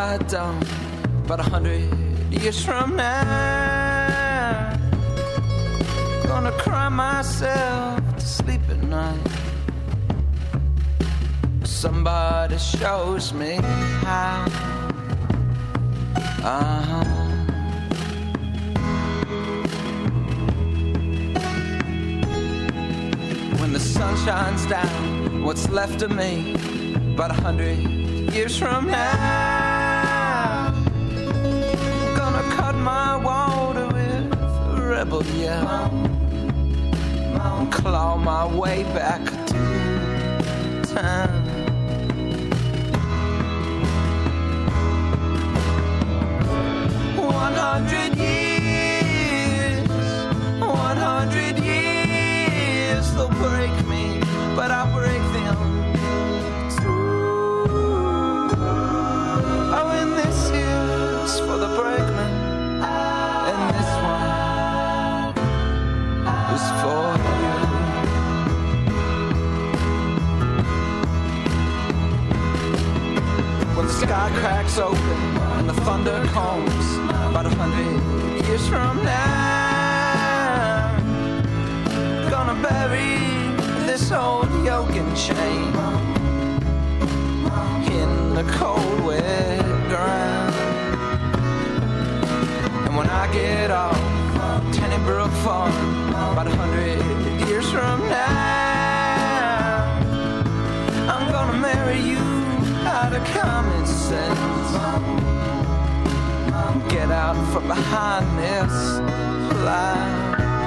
I don't. But 100 years from now, gonna cry myself to sleep at night. Somebody shows me how. When the sun shines down, what's left of me? About 100 years from now, gonna cut my water with a rebel yell and claw my way back to town. $100 years, they'll break me, but I'll break them too. Oh, and this here's for the brakeman, and this one is for you. When the sky cracks open and the thunder comes, about 100 years from now, gonna bury this old yoke and chain in the cold wet ground. And when I get off Tennybrook Farm, about 100 years from now, I'm gonna marry you out of common sense. Get out from behind this line.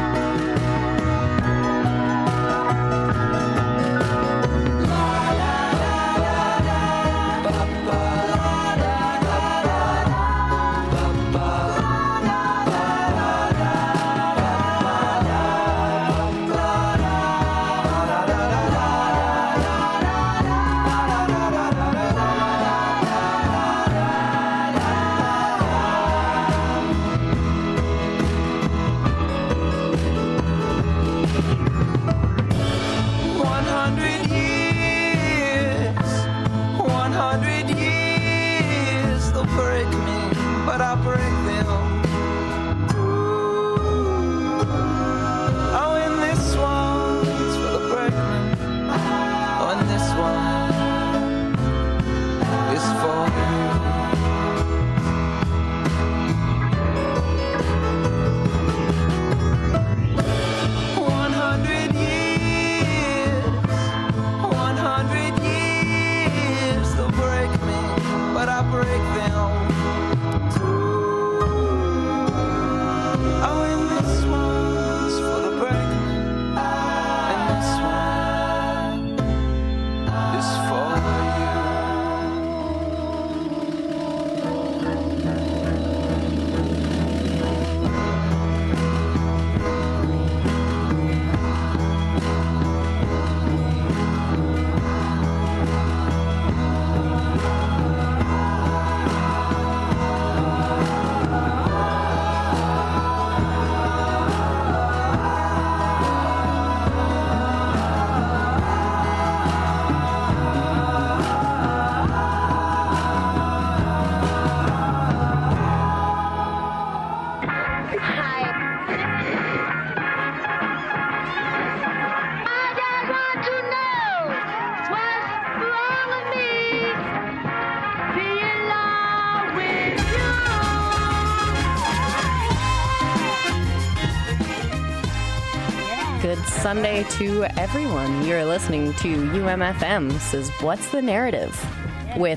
Sunday to everyone. You're listening to UMFM. This is What's the Narrative with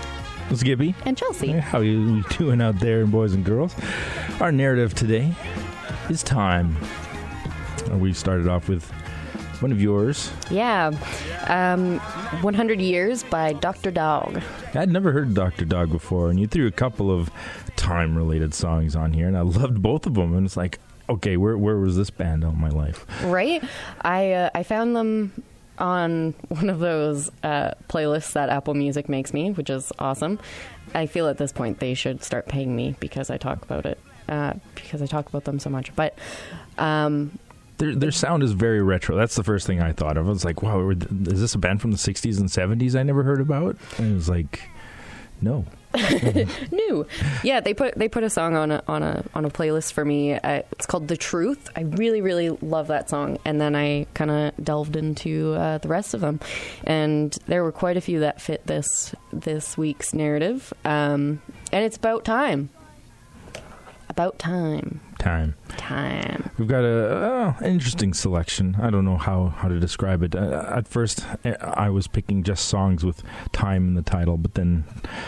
Skippy and Chelsea. How are you doing out there, boys and girls? Our narrative today is time. We started off with one of yours. Yeah. 100 Years by Dr. Dog. I'd never heard Dr. Dog before, and you threw a couple of time-related songs on here, and I loved both of them. And it's like, okay, where was this band all my life? Right? I found them on one of those playlists that Apple Music makes me, which is awesome. I feel at this point they should start paying me because I talk about it, because I talk about them so much. But their sound is very retro. That's the first thing I thought of. I was like, wow, is this a band from the 60s and 70s I never heard about? And it was like, No. New. Yeah, they put a song on a playlist for me. It's called The Truth. I really, really love that song. And then I kind of delved into the rest of them. And there were quite a few that fit this week's narrative. And it's about time. About time. Time. We've got an interesting selection. I don't know how to describe it. At first, I was picking just songs with time in the title, but then,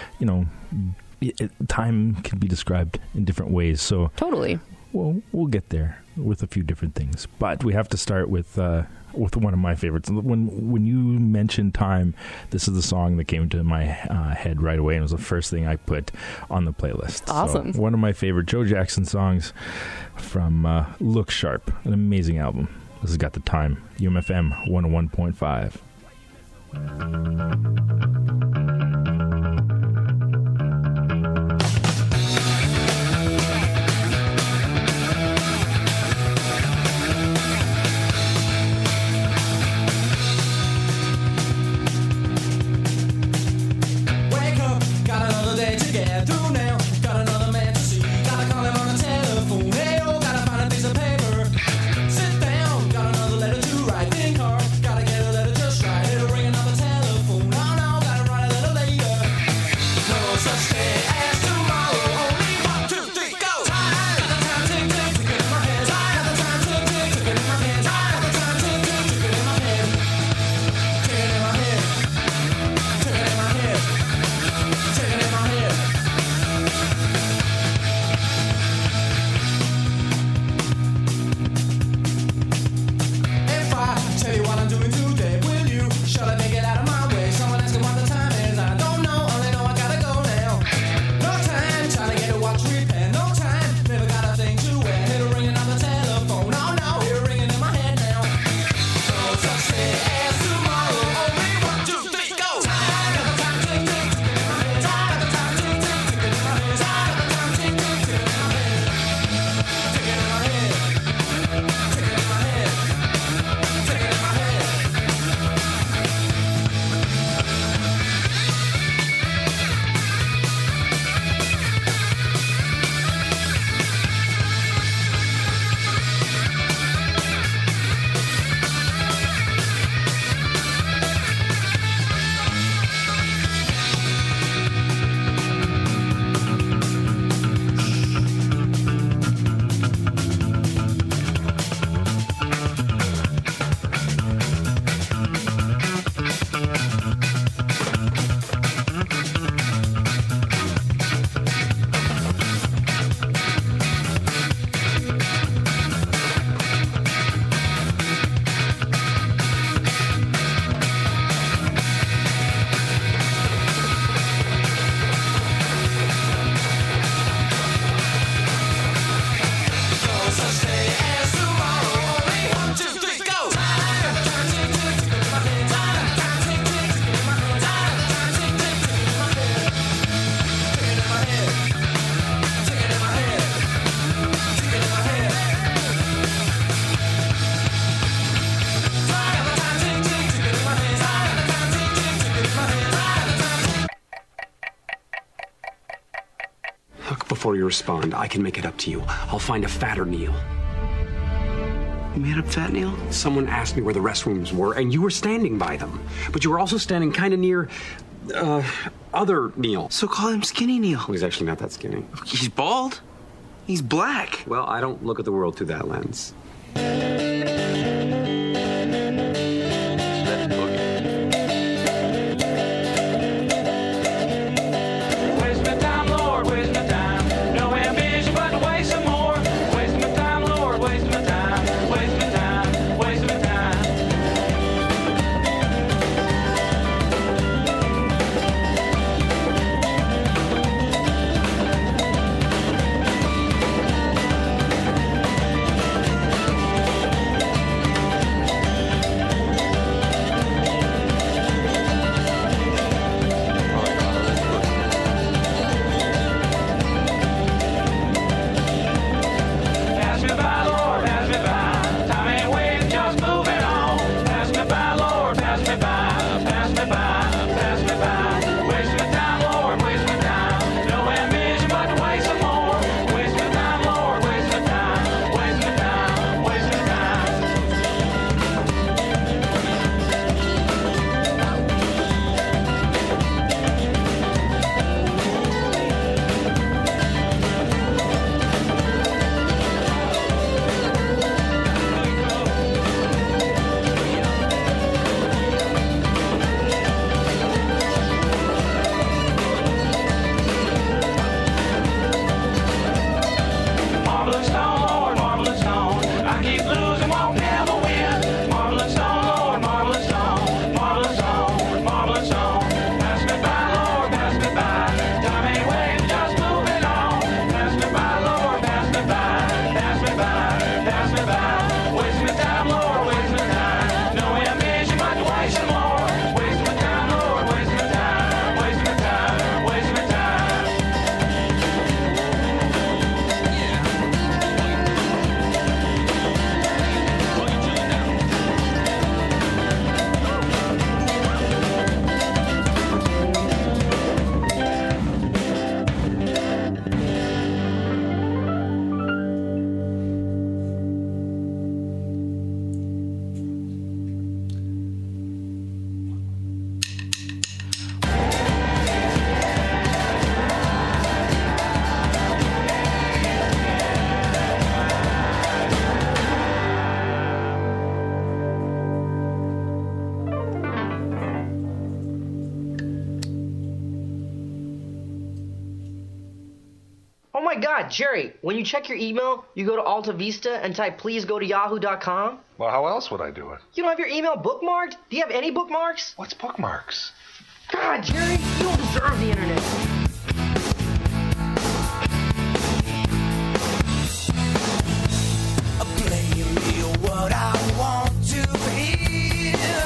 time can be described in different ways. So totally. Well, we'll get there with a few different things. But we have to start with one of my favorites. When you mentioned time, this is the song that came to my head right away, and it was the first thing I put on the playlist. Awesome. So, one of my favorite Joe Jackson songs from Look Sharp, an amazing album. This has got the time. UMFM 101.5. Before you respond, I can make it up to you. I'll find a fatter Neil. You made up Fat Neil? Someone asked me where the restrooms were, and you were standing by them. But you were also standing kind of near, other Neil. So call him Skinny Neil. Well, he's actually not that skinny. He's bald. He's black. Well, I don't look at the world through that lens. God, Jerry, when you check your email, you go to Alta Vista and type please go to yahoo.com? Well, how else would I do it? You don't have your email bookmarked? Do you have any bookmarks? What's bookmarks? God, Jerry, you don't deserve the internet. Play me what I want to hear.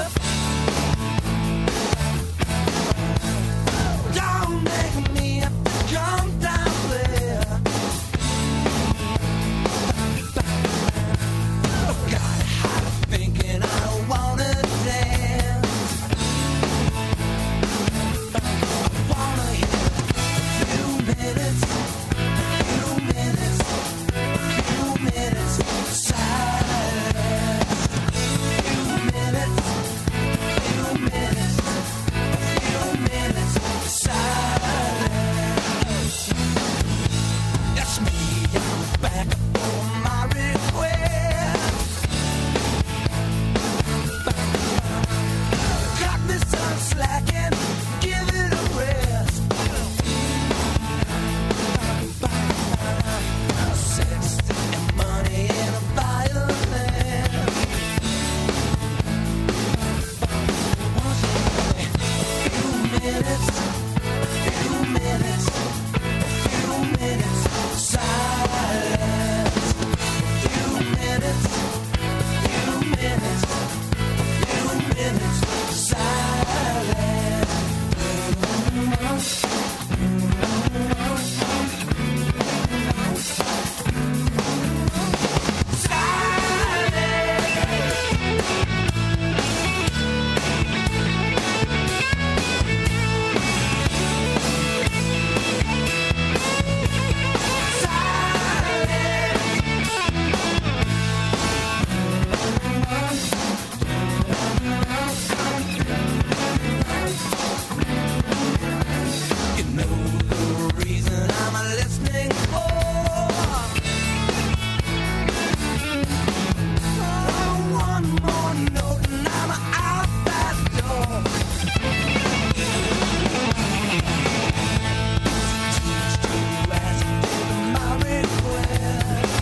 Don't make me have to jump down there. Got a habit of thinking I don't wanna dance. I wanna hear a few minutes, silence. Few minutes, silence. That's me, I'm back for my request. Got me some slacking, give it a rest. Sex and money and a violin. Few minutes, silence. Few minutes, you know the reason I'm listening for. One more note and I'm out that door. Teach to ask for my request.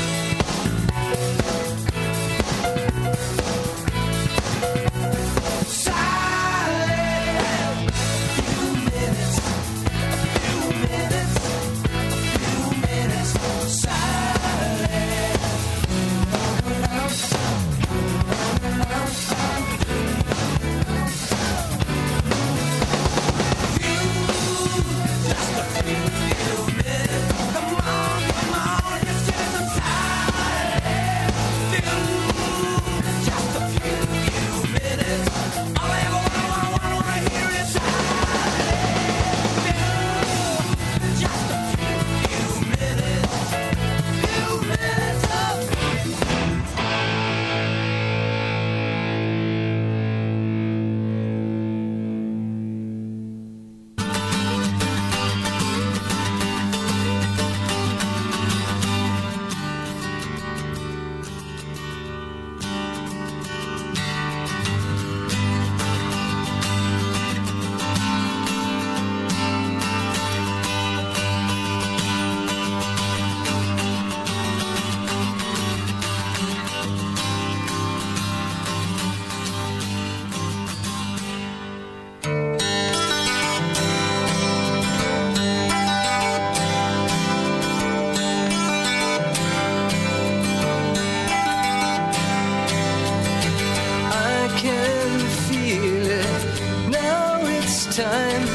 Silence. Few minutes, all I ever wanna hear is just a few minutes of I can feel it. Now it's time.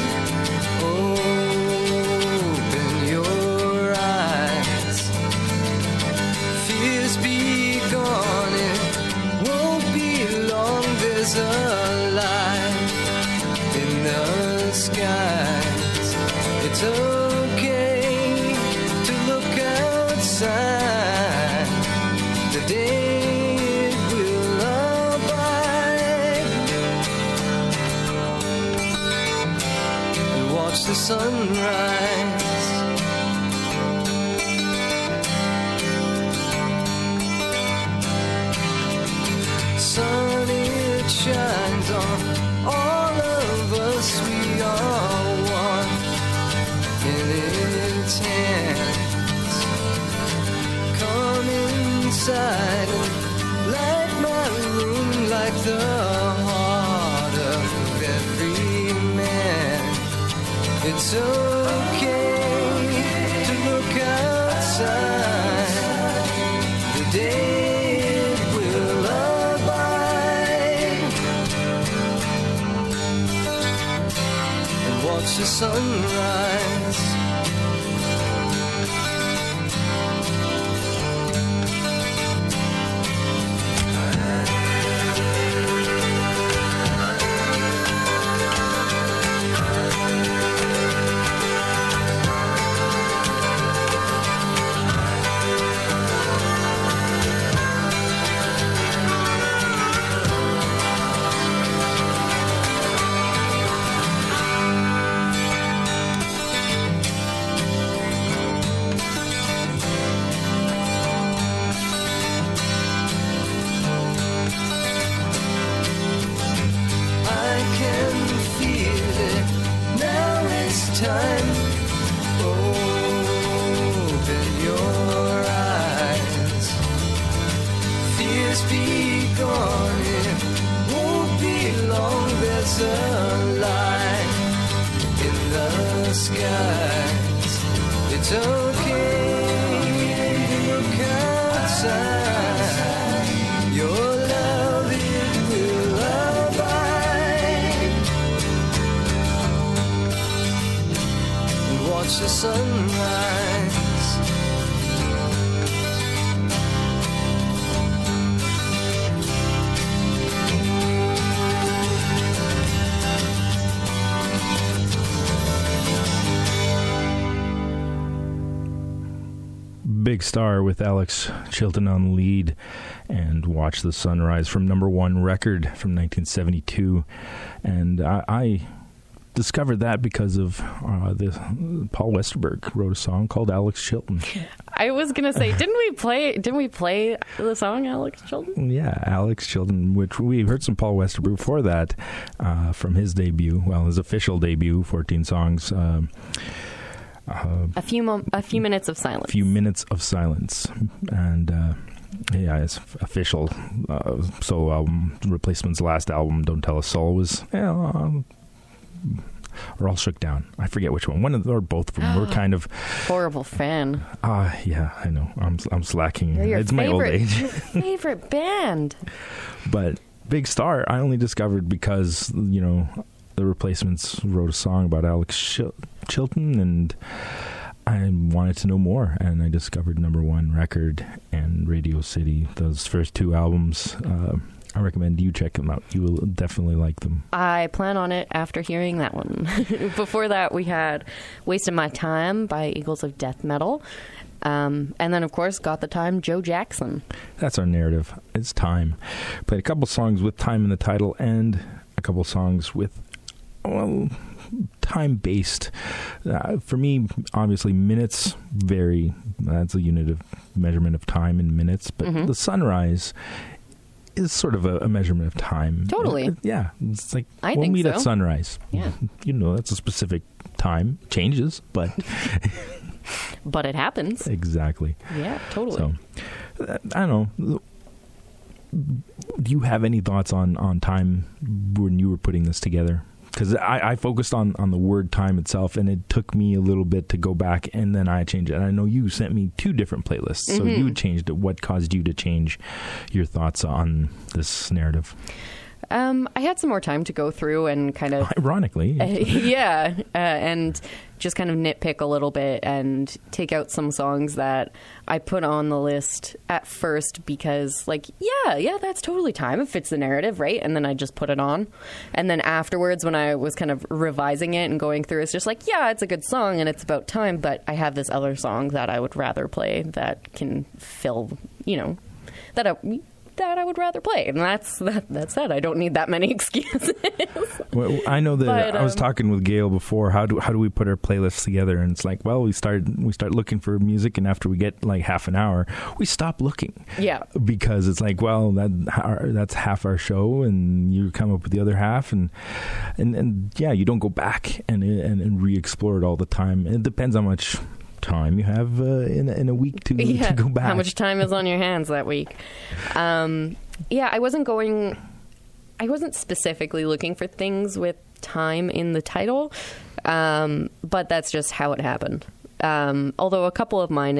Open your eyes. Fears be gone. It won't be long. There's a light in the skies. It's okay to look outside. The day will abide and watch the sunrise. Sun, it shines on all of us. We are one in its hand. It's okay to look outside. The day will abide and watch the sunrise. Time, open your eyes. Fears be gone, it won't be long. There's a light in the skies. It's okay to look outside. Your love, it will abide. Watch the sunrise. Big Star with Alex Chilton on the lead, and Watch the Sunrise from #1 record from 1972. And I discovered that because of Paul Westerberg wrote a song called Alex Chilton. I was gonna say, didn't we play the song Alex Chilton? Yeah, Alex Chilton, which we heard some Paul Westerberg before that from his debut, his official debut, 14 songs. A few minutes of silence. A few minutes of silence, and yeah, his official solo album, Replacement's last album, Don't Tell a Soul, was we're all shook down. I forget which one. One of or both of them. We're kind of horrible fan. Yeah, I know. I'm slacking. It's my old age. Your favorite band. But Big Star, I only discovered because the Replacements wrote a song about Alex Chilton, and I wanted to know more. And I discovered #1 record and Radio City. Those first two albums. I recommend you check them out. You will definitely like them. I plan on it after hearing that one. Before that, we had Wasting My Time by Eagles of Death Metal. And then, of course, Got the Time, Joe Jackson. That's our narrative. It's Time. Played a couple songs with Time in the title and a couple songs with, time-based. For me, obviously, minutes vary. That's a unit of measurement of time in minutes. But the sunrise is sort of a measurement of time. Totally. Yeah. It's like we'll meet so. at sunrise. Yeah. That's a specific time. Changes, but but it happens. Exactly. Yeah, totally. So, I don't know. Do you have any thoughts on time when you were putting this together? Because I focused on the word time itself, and it took me a little bit to go back, and then I changed it. And I know you sent me 2 different playlists, so you changed it. What caused you to change your thoughts on this narrative? I had some more time to go through and kind of... Ironically. And just kind of nitpick a little bit and take out some songs that I put on the list at first because, yeah, that's totally time. It fits the narrative, right? And then I just put it on. And then afterwards, when I was kind of revising it and going through, it's just like, yeah, it's a good song and it's about time, but I have this other song that I would rather play that can fill, that I would rather play, and that's that. I don't need that many excuses. Well, I know that I was talking with Gail before. How do we put our playlists together? And it's like, well, we start looking for music, and after we get like half an hour, we stop looking. Yeah, because it's like, well, that's half our show, and you come up with the other half, and yeah, you don't go back and re-explore it all the time. It depends how much time you have in a week to go back. How much time is on your hands that week? I wasn't specifically looking for things with time in the title. But that's just how it happened. Although a couple of mine,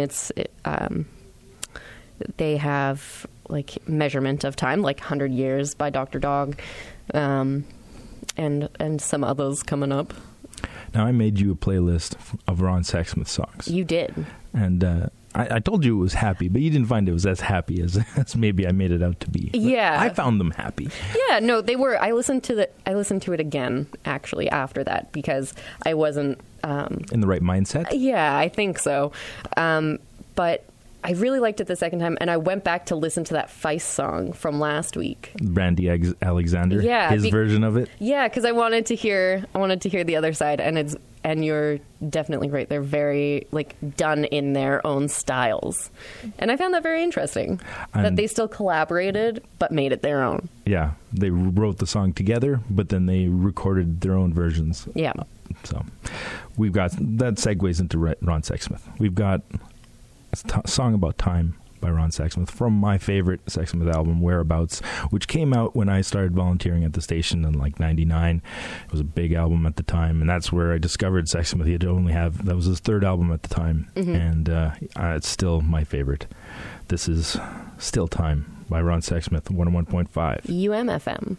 they have like measurement of time, like 100 Years by Dr. Dog, and some others coming up. Now, I made you a playlist of Ron Sexsmith songs. You did. And I told you it was happy, but you didn't find it was as happy as maybe I made it out to be. But yeah. I found them happy. Yeah, no, they were. I listened to it again, actually, after that, because I wasn't... in the right mindset? Yeah, I think so. But I really liked it the second time, and I went back to listen to that Feist song from last week. Brandy Alexander? Yeah. His version of it? Yeah, because I wanted to hear the other side, and you're definitely right. They're very, like, done in their own styles. And I found that very interesting, that they still collaborated, but made it their own. Yeah, they wrote the song together, but then they recorded their own versions. Yeah. So we've got, that segues into Ron Sexsmith. We've got a song about time by Ron Sexsmith from my favorite Sexsmith album, Whereabouts, which came out when I started volunteering at the station in like 99. It was a big album at the time, and that's where I discovered Sexsmith. That was his third album at the time, and it's still my favorite. This is Still Time by Ron Sexsmith, 101.5 UMFM.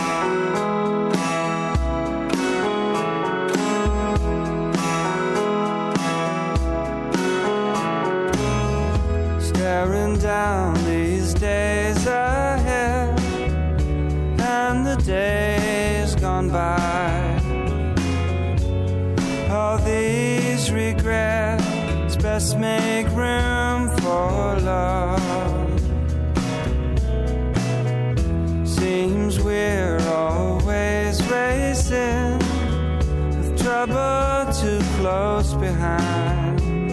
Staring down these days ahead and the days gone by. All these regrets best make room for love. Seems we're always racing with trouble too close behind.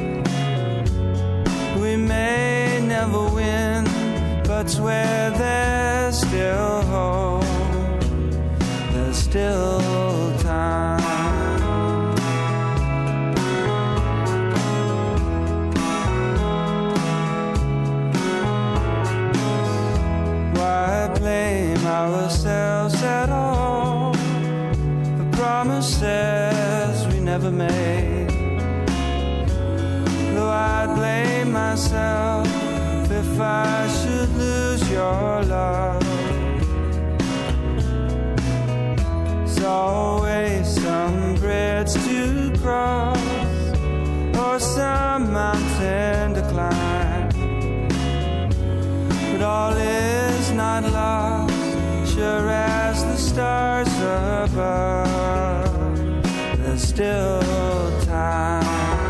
We may never win, but where there's still hope, there's still time. Why blame ourselves at all for promises we never made? Though I'd blame myself if I should lose your love. There's always some bridge to cross or some mountain to climb, but all is not lost, sure as the stars above. There's still time.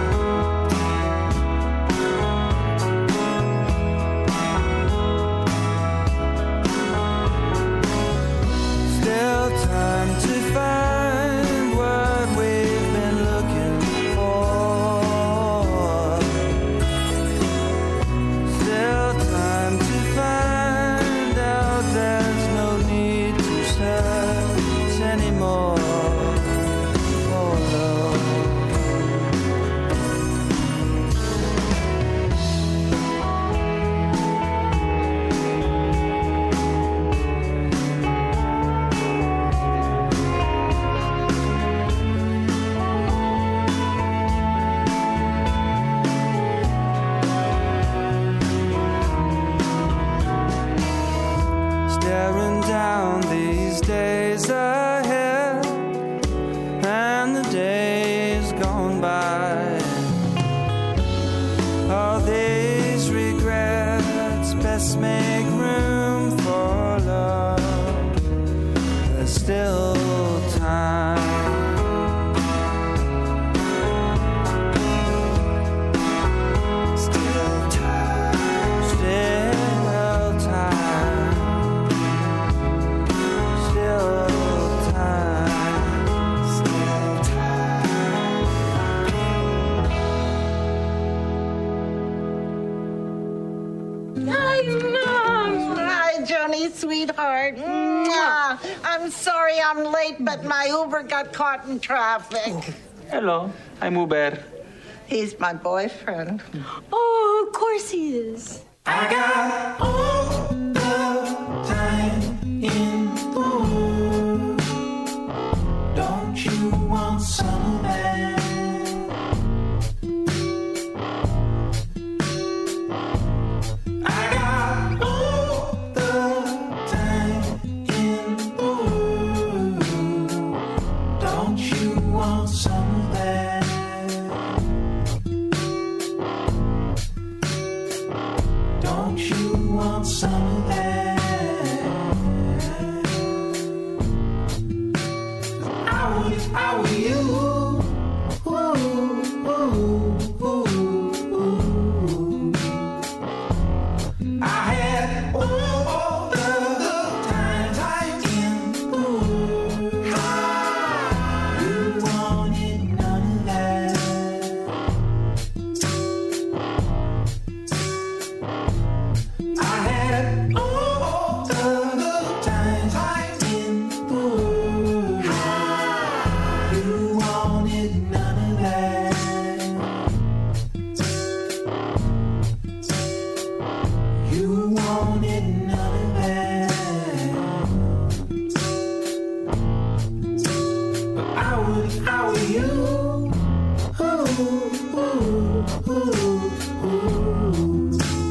Sweetheart. Mwah. I'm sorry I'm late, but my Uber got caught in traffic. Hello, I'm Uber. He's my boyfriend. Oh, of course he is. I got all the time in the world. Don't you want some of that? want some of that. I would if I were you. Ooh, ooh, ooh, ooh. I had all the times I can. Ooh, you wanted none of that. I had all the times I can. Ooh, you wanted none of that. You wanted none of that. But I would if I were you. Ooh, ooh, ooh, ooh.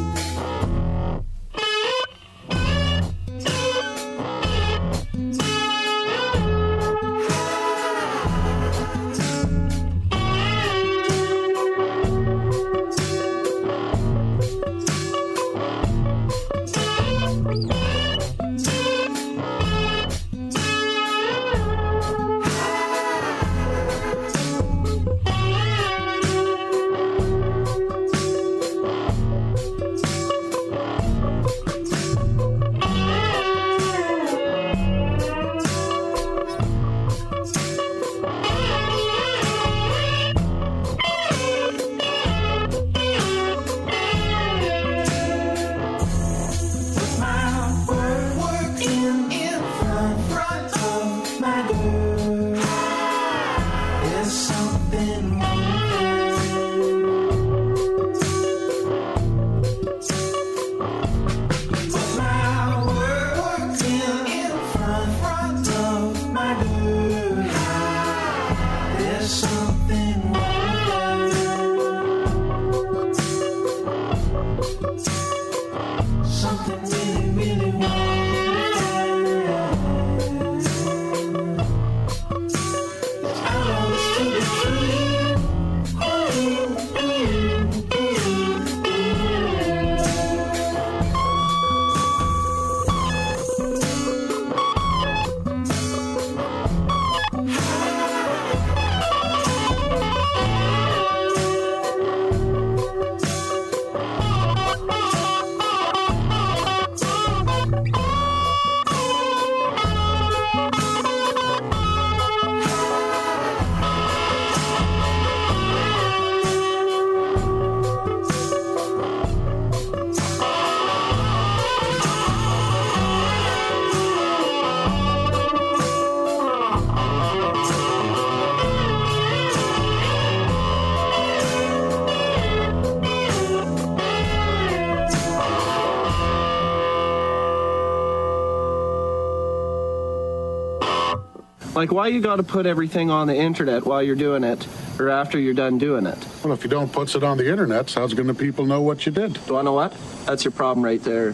Like, why you got to put everything on the internet while you're doing it, or after you're done doing it? Well, if you don't put it on the internet, how's going to people know what you did? Do you want to know what? That's your problem right there.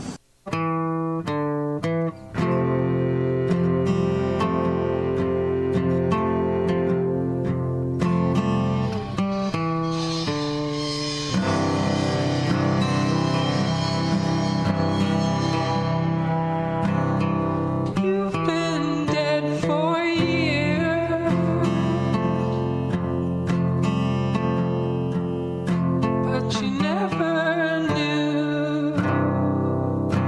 But you never knew.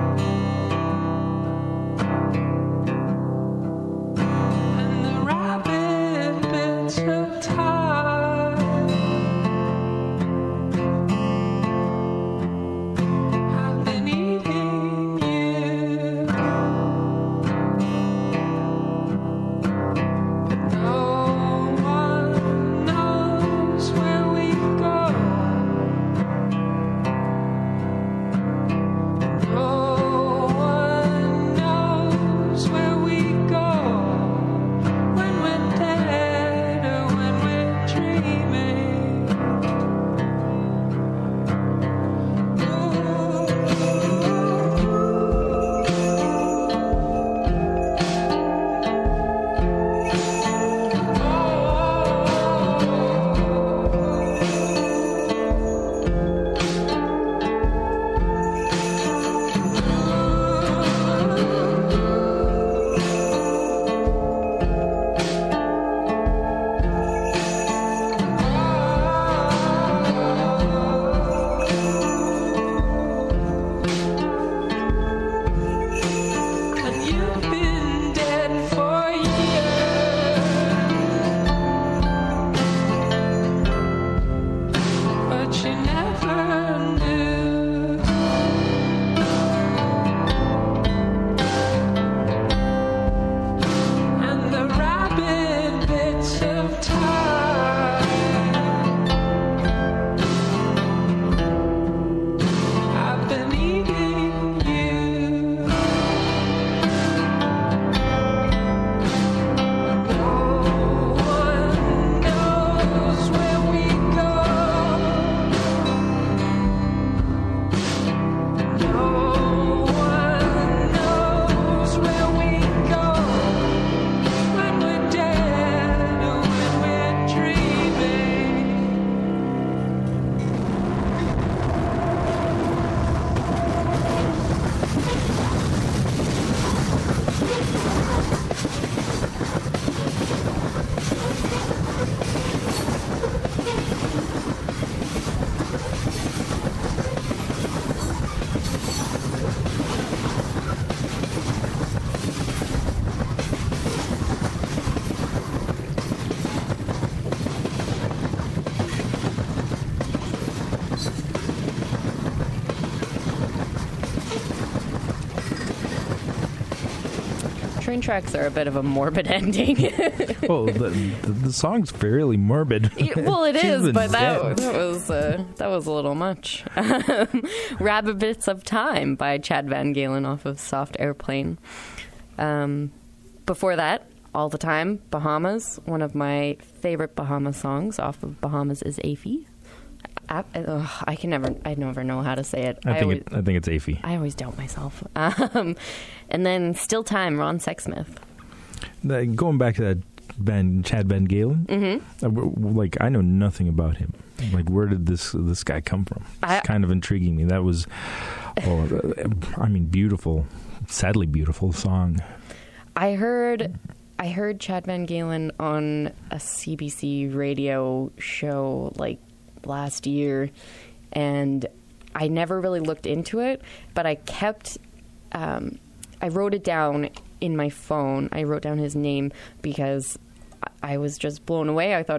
train tracks are a bit of a morbid ending. Well, the song's fairly morbid. Well, it is, but that dead. was a little much. Rabbit Bits of Time by Chad Van Galen off of Soft Airplane. Before that, All the Time, Bahamas. One of my favorite Bahamas songs off of Bahamas is Afy. I never know how to say it. I think it's Afy. I always doubt myself. And then Still Time, Ron Sexsmith. Going back to that Chad Van Galen, like I know nothing about him. Like, where did this guy come from? It's kind of intriguing me. That was, beautiful, sadly beautiful song. I heard Chad Van Galen on a CBC radio show like last year, and I never really looked into it, but I kept I wrote it down in my phone. I wrote down his name because I was just blown away. I thought,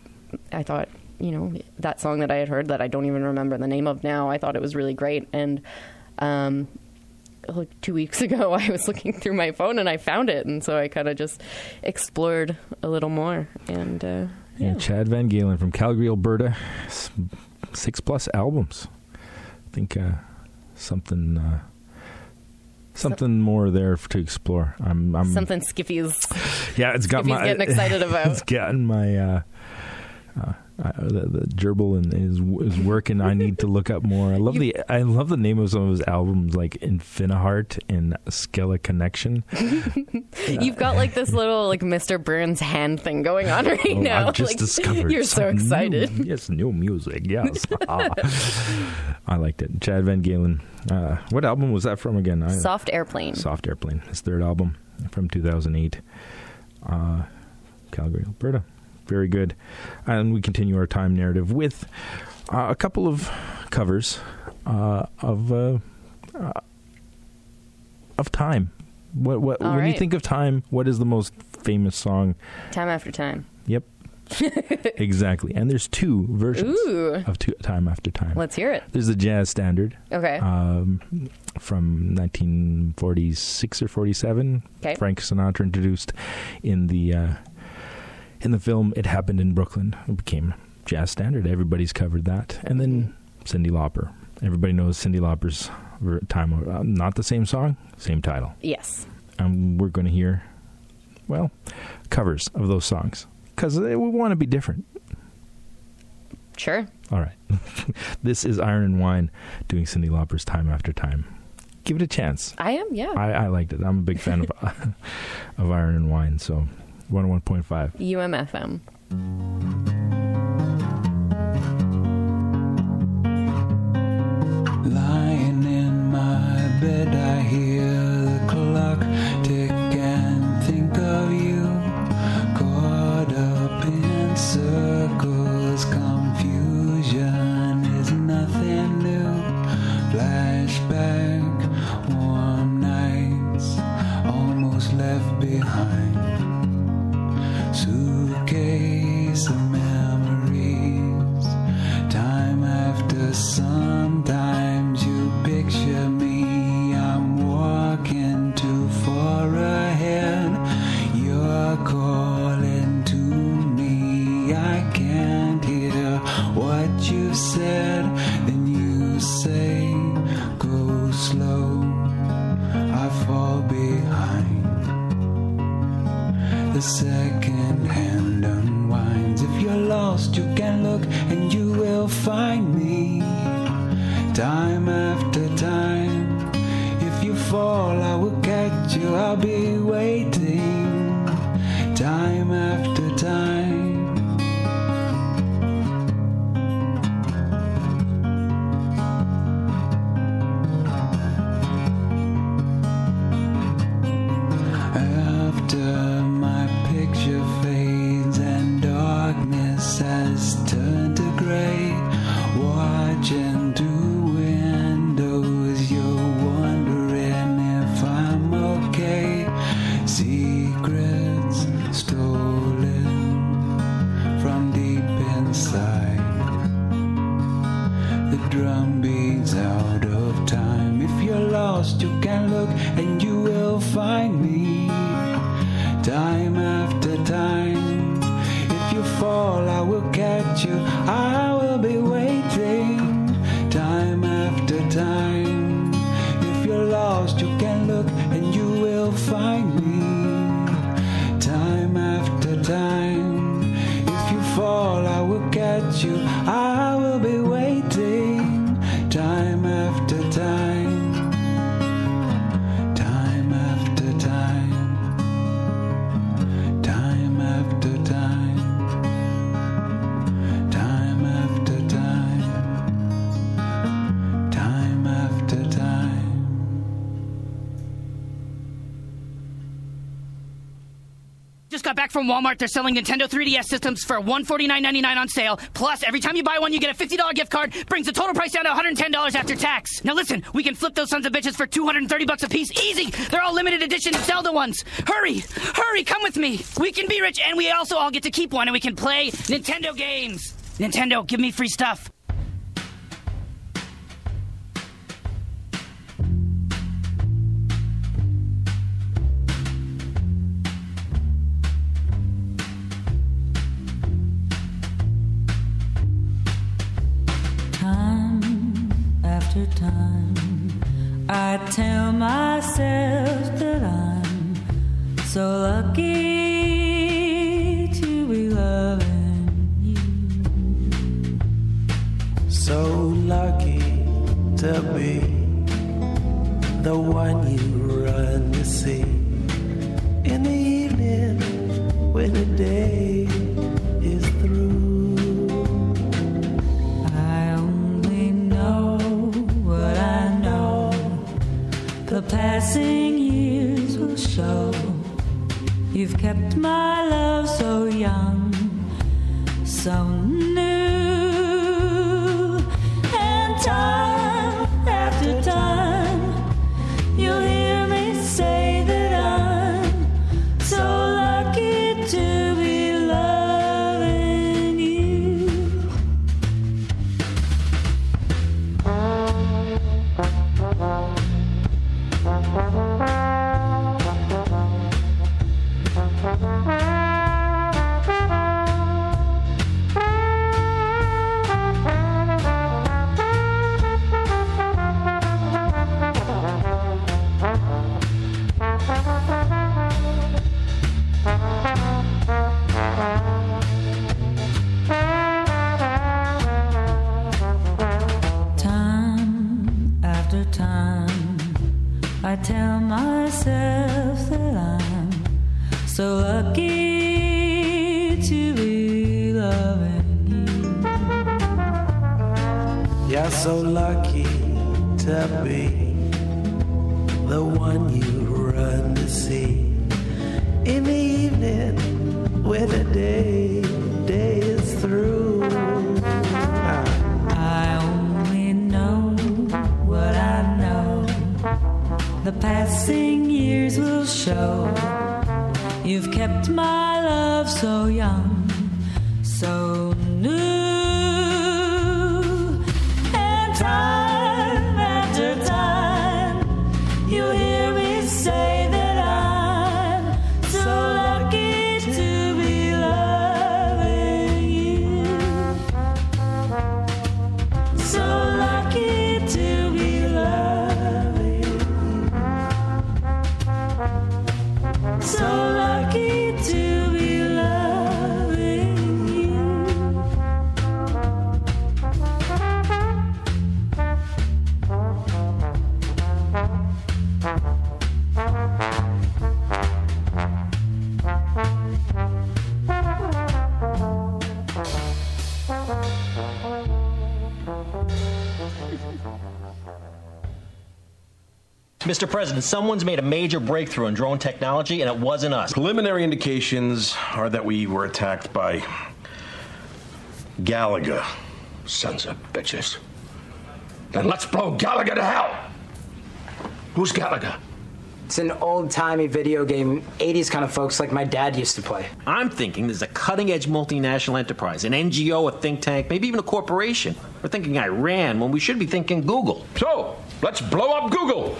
that song that I had heard that I don't even remember the name of now, I thought it was really great. And like 2 weeks ago, I was looking through my phone and I found it, and so I kind of just explored a little more. And Chad Van Galen from Calgary, Alberta, 6+ albums. I think something more there to explore. I'm something Skiffy's. Yeah, it's got Skiffy's getting excited about. It's gotten my. The gerbil is working. I need to look up more. I love the name of some of his albums, like Infiniheart and Skella Connection. You've got like this little like Mr. Burns hand thing going on right now. I've just discovered. You're so excited. New music. Yes, I liked it. Chad Van Galen. What album was that from again? Soft Airplane. Soft Airplane. His third album from 2008. Calgary, Alberta. Very good. And we continue our time narrative with a couple of covers of Time. What when you think of Time, what is the most famous song? Time After Time. Yep. Exactly. And there's two versions of Time After Time. Let's hear it. There's the jazz standard. Okay. From 1946 or 47. Okay. Frank Sinatra introduced in the film It Happened in Brooklyn. It became jazz standard. Everybody's covered that. And then Cyndi Lauper. Everybody knows Cyndi Lauper's Time. Not the same song, same title. Yes. And we're going to hear, covers of those songs. Because we want to be different. Sure. All right. This is Iron and Wine doing Cyndi Lauper's Time After Time. Give it a chance. I am, yeah. I liked it. I'm a big fan of Iron and Wine, so 101.5. UMFM. Lying in my bed, I hear the clock tick and think of you. Caught up in circles, confusion is nothing new. Flashback, warm nights, almost left behind. Suitcase of memories. Time after sometimes you picture me. I'm walking too far ahead. You're calling to me. I can't hear what you said. Then you say, go slow. I fall behind. The second hand unwinds. If you're lost, you can look and you will find me. Time after time. If you fall, I will catch you. I'll be waiting. Time after time. After my picture fades and darkness has turned to gray, watching through windows, you're wondering if I'm okay. Secrets stolen from deep inside. The drum beats out of time. If you're lost, you can look and you will find me. got back from Walmart. They're selling Nintendo 3DS systems for $149.99 on sale. Plus, every time you buy one, you get a $50 gift card. Brings the total price down to $110 after tax. Now listen, we can flip those sons of bitches for $230 a piece. Easy! They're all limited edition Zelda ones. Hurry! Hurry, come with me. We can be rich, and we also all get to keep one, and we can play Nintendo games. Nintendo, give me free stuff. After time, I tell myself that I'm so lucky to be loving you. So lucky to be the one you run to see in the evening when the day is through. The passing years will show you've kept my love so young, so new. And time after time, you'll hear me say that I'm so lucky to be loving you. I tell myself that I'm so lucky to be loving you. You're so lucky to be the one you run to see in the evening when the day is through. I only know what I know. The passing years will show you've kept my love so young, so new. And time after time, you'll hear me say that I'm so lucky to be loving you. So lucky to be loving you. So lucky to be loving you. Mr. President, someone's made a major breakthrough in drone technology, and it wasn't us. Preliminary indications are that we were attacked by Galaga. Sons of bitches. Then let's blow Galaga to hell. Who's Galaga? It's an old-timey video game, 80s kind of folks like my dad used to play. I'm thinking there's a cutting-edge multinational enterprise, an NGO, a think tank, maybe even a corporation. We're thinking Iran when we should be thinking Google. So, let's blow up Google.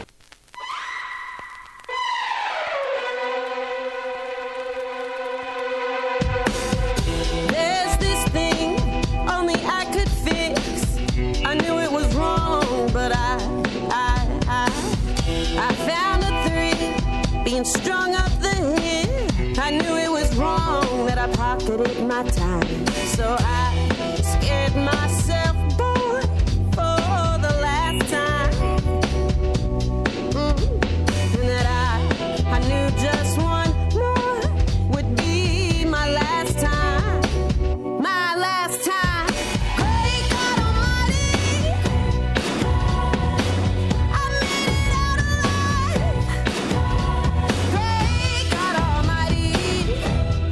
There's this thing only I could fix. I knew it was wrong, but I found a thrill being strung up the hill. I knew it was wrong that I pocketed my time, so I scared myself, boy, for the last time. And that I knew just one more would be my last time. My last time. Great God Almighty, I made it out alive. Great God Almighty,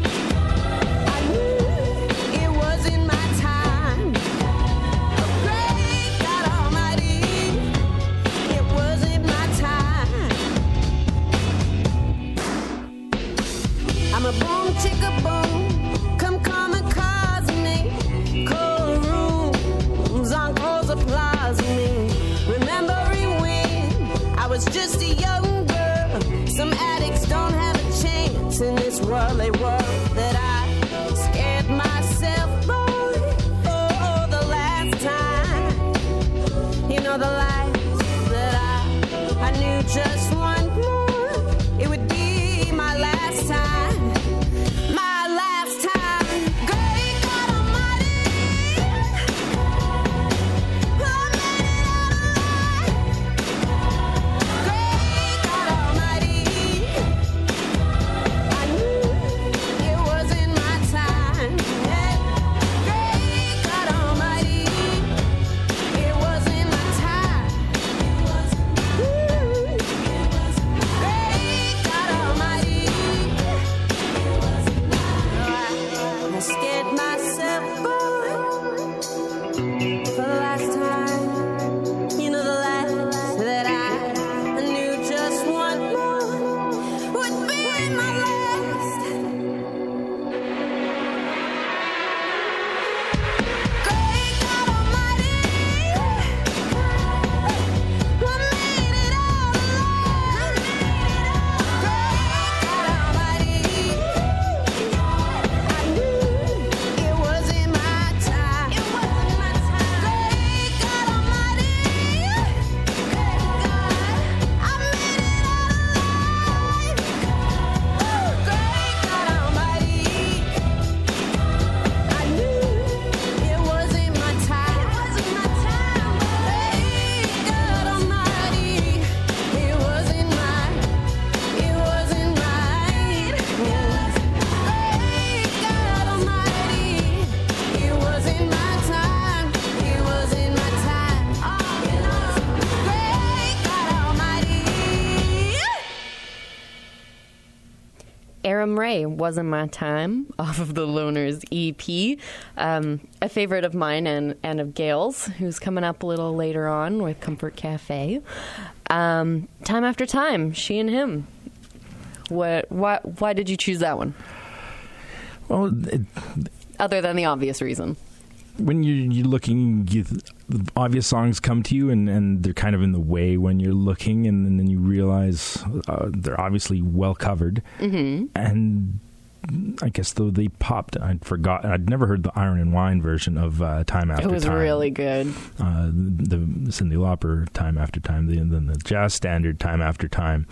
from Ray, Wasn't My Time, off of the Loners EP. A favorite of mine and of Gail's, who's coming up a little later on with Comfort Cafe. Time After Time, She and Him. Why did you choose that one? Well, other than the obvious reason. When you're looking, the obvious songs come to you, and they're kind of in the way when you're looking, and then you realize they're obviously well covered. Mm-hmm. And I guess though they popped, I'd never heard the Iron and Wine version of Time After Time. It was really good. The Cyndi Lauper Time After Time, then the jazz standard Time After Time.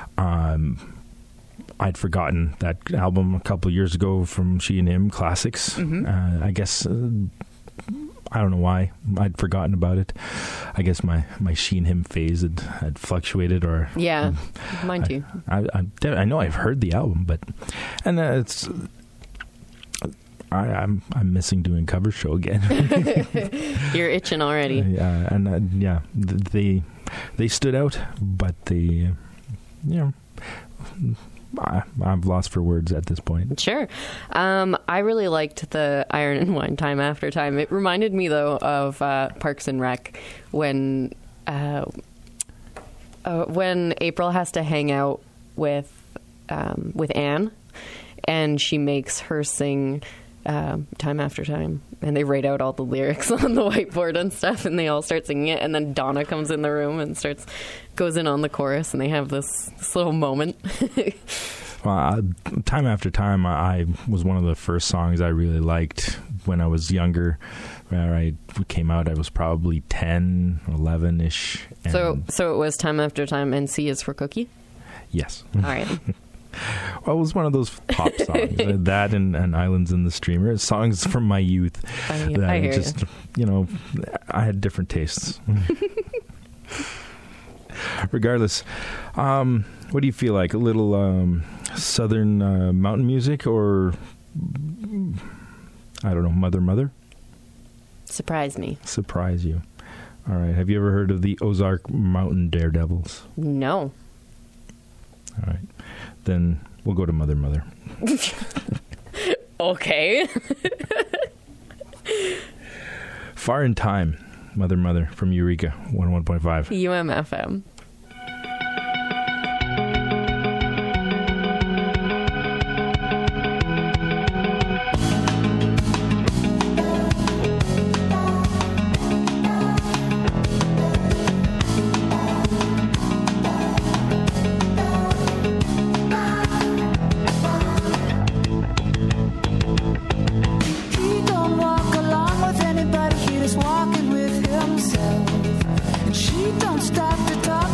I'd forgotten that album a couple of years ago from She and Him Classics. Mm-hmm. I guess I don't know why I'd forgotten about it. I guess my She and Him phase had fluctuated, or mine too. I know I've heard the album, but it's I'm missing doing cover show again. You're itching already. They stood out, but I've lost for words at this point. Sure. I really liked the Iron and Wine Time After Time. It reminded me, though, of Parks and Rec when April has to hang out with Anne, and she makes her sing Time After Time, and they write out all the lyrics on the whiteboard and stuff, and they all start singing it, and then Donna comes in the room and goes in on the chorus, and they have this little moment. Well, Time After Time, I was one of the first songs I really liked when I was younger. When it came out, I was probably 10, 11-ish. So it was Time After Time, and C is for Cookie? Yes. All right. Well, it was one of those pop songs. That and Islands in the Streamer. Songs from my youth. I hear just, I had different tastes. Regardless, what do you feel like? A little southern mountain music, or, I don't know, Mother? Surprise me. Surprise you. All right. Have you ever heard of the Ozark Mountain Daredevils? No. All right. Then we'll go to Mother. Okay. Far in Time, Mother from Eureka 101.5 UMFM. Walking with himself, and she don't stop to talk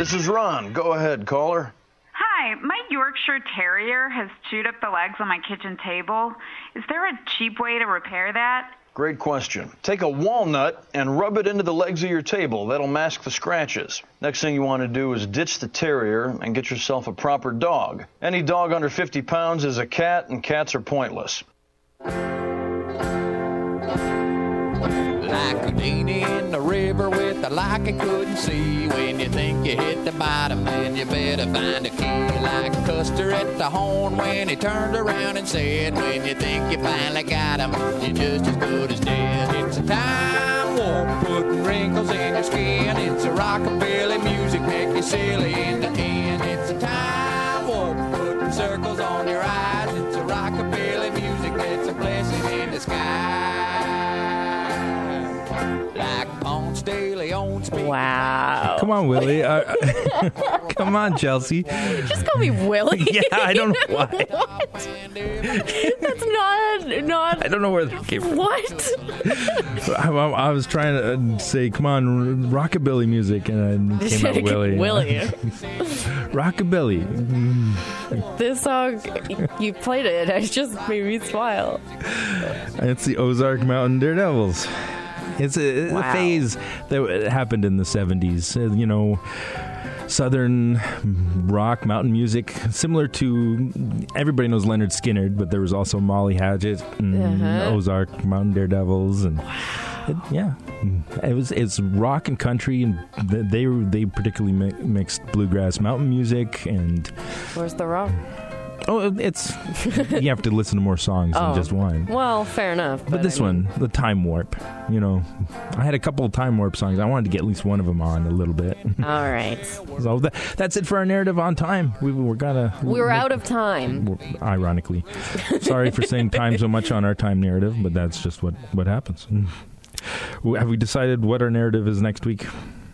This is Ron. Go ahead, caller. Hi, my Yorkshire Terrier has chewed up the legs on my kitchen table. Is there a cheap way to repair that? Great question. Take a walnut and rub it into the legs of your table. That'll mask the scratches. Next thing you want to do is ditch the terrier and get yourself a proper dog. Any dog under 50 pounds is a cat, and cats are pointless. Like Houdini in the river with the light you couldn't see. When you think you hit the bottom, then you better find a key. Like Custer at the horn when he turned around and said, when you think you finally got him, you're just as good as dead. It's a time warp, putting wrinkles in your skin. It's a rockabilly music, make you silly in the end. It's a time warp, putting circles on your eyes. It's a rockabilly music that's a blessing in disguise. Wow. Come on, Willie. Come on, Chelsea. Just call me Willie. Yeah, I don't know why. What? That's not. I don't know where that came from. What? I was trying to say, come on, rockabilly music, and I came out Willie. Willie. Rockabilly. This song, you played it. It just made me smile. It's the Ozark Mountain Daredevils. It's a phase that happened in the 70s. You know, Southern rock, mountain music, similar to, everybody knows Leonard Skinner, but there was also Molly Hadgett and Ozark Mountain Daredevils, and it's rock and country, and they particularly mixed bluegrass mountain music. And where's the rock? Oh, it's you have to listen to more songs than just one. Well, fair enough. But this one, the Time Warp, you know, I had a couple of Time Warp songs. I wanted to get at least one of them on a little bit. All right. So that's it for our narrative on time. We're out of time. Ironically. Sorry for saying time so much on our time narrative, but that's just what happens. Have we decided what our narrative is next week?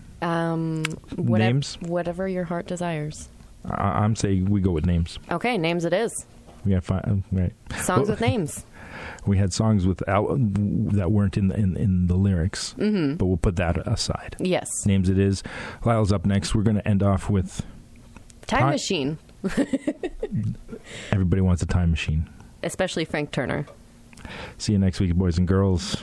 Names? Whatever your heart desires. I'm saying we go with names. Okay, names it is. We have right. Songs with names. We had songs that weren't in the lyrics, but we'll put that aside. Yes. Names it is. Lyle's up next. We're going to end off with Time Machine. Everybody wants a time machine. Especially Frank Turner. See you next week, boys and girls.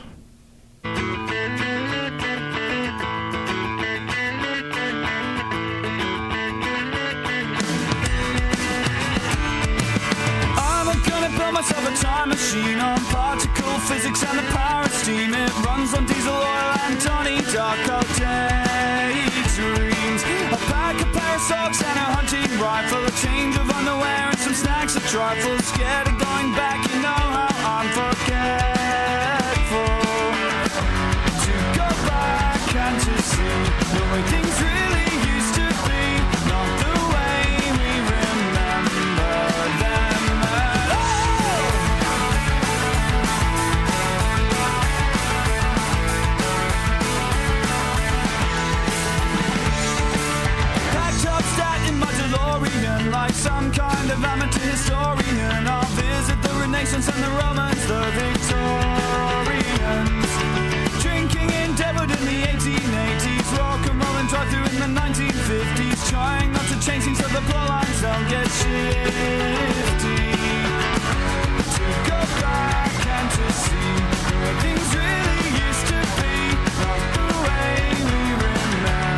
Myself a time machine on particle physics and the power of steam. It runs on diesel oil and Donnie Darko daydreams. A pack of pair of socks and a hunting rifle, a change of underwear and some snacks, a trifle. Scared of going back, you know how I'm forgetful. To go back and to see the way things really used to be, not the way we remember them. Like some kind of amateur historian, I'll visit the Renaissance and the Romans, the Victorians. Drinking endeavoured in the 1880s, rock and roll and drive through in the 1950s. Trying not to change things so the plot lines don't get shifty. To go back and to see the way things really used to be, not the way we remember.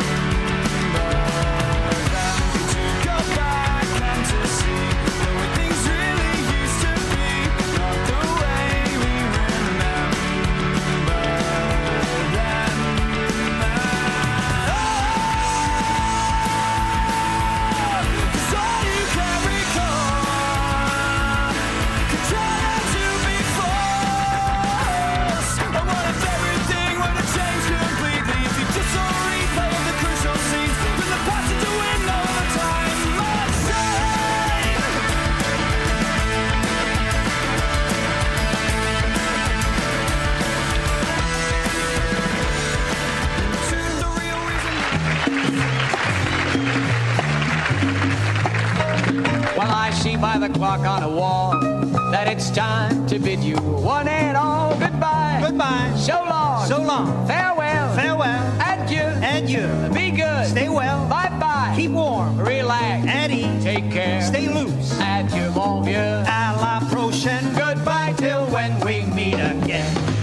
Well, I see by the clock on the wall that it's time to bid you one and all goodbye. Goodbye. So long. So long. Farewell. Farewell. Adieu. Adieu. Be good. Stay well. Bye-bye. Keep warm. Relax. At ease. Take care. Stay loose. Adieu, mon vieux. À la prochaine. Goodbye till when we meet again.